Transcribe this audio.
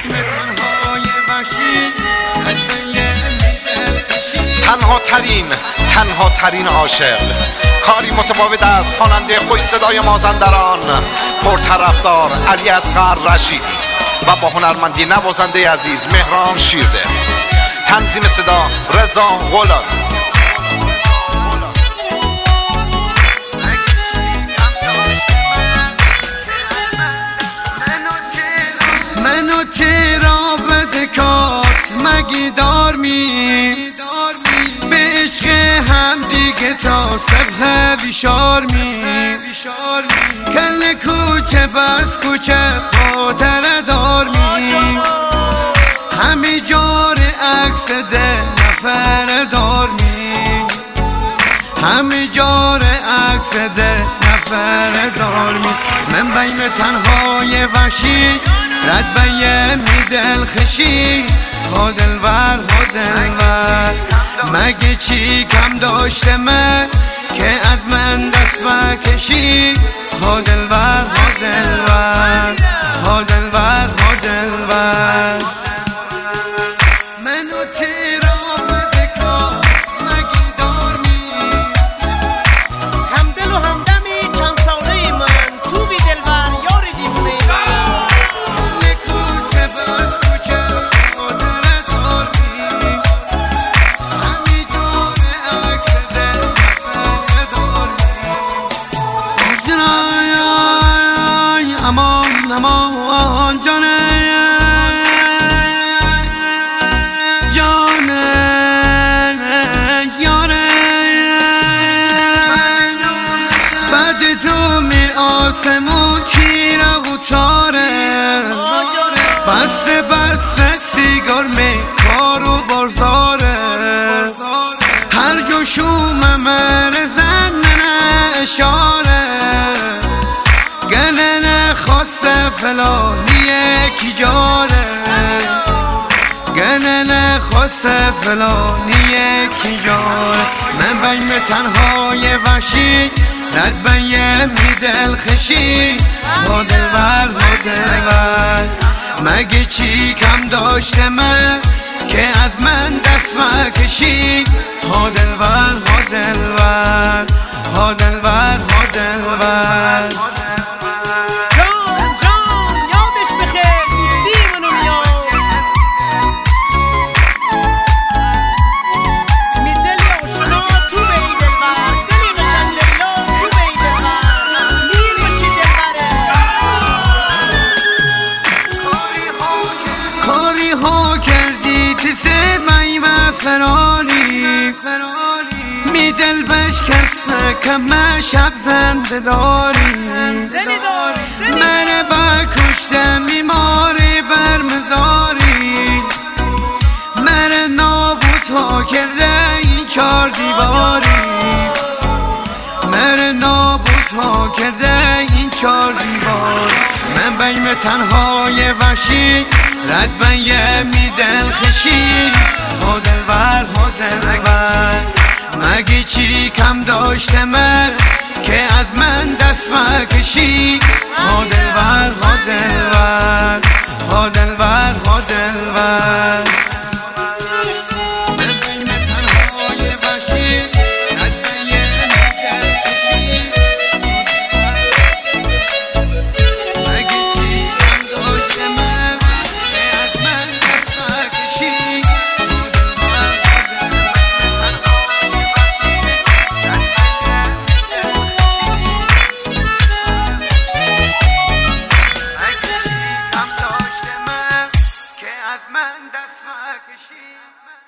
تنها ترین عاشق، کاری متفاوت از خواننده خوش صدای مازندران پرطرفدار علی اصغر رشیدی و با هنرمندی نوازنده عزیز مهران شیرده. تنظیم صدا رضا غلام. منو تیرا بدکات مگیدار می به عشق هم دیگه تا سبخه بیشار می کل کوچه بس کوچه خاطر دار می همی جار عکس ده نفر دار می همی جار عکس ده نفر دار می من بیم تنهای وحشی رد بیم دل خشی خودلور مگه چی کم داشته من که از من دست بکشی خودلور منو تیرا بدکات مگیدار می همدل و همدمی چند ساله من تو بی دلبر یار دیوونه کوچه بس کوچه خاطر دار می همی جار عکس دل نفر دار می امان امان جانه بعد تو می آسمون تیره و تاره بسته سیگار می کار و بارزاره هر جو شوم مرزن اشاره گنن خواست فلانی کی جاره گنن خواست فلانی کی جاره من بیم تنهای وحشی رد بیم دل خشی خودلور مگه چی کم داشته من که از من دست مکشی خودلور فراری می دل بشکسته کم شب زنده داری من بکشته میماری برمزاری من نابود ها کرده این چار دیواری من نابود ها کرده این چار دیواری من بیم تنهای وحشی رد بیم دل خشی خودلور مگه چی کم داشته من که از من دست مکشی خودلور من دست مکشی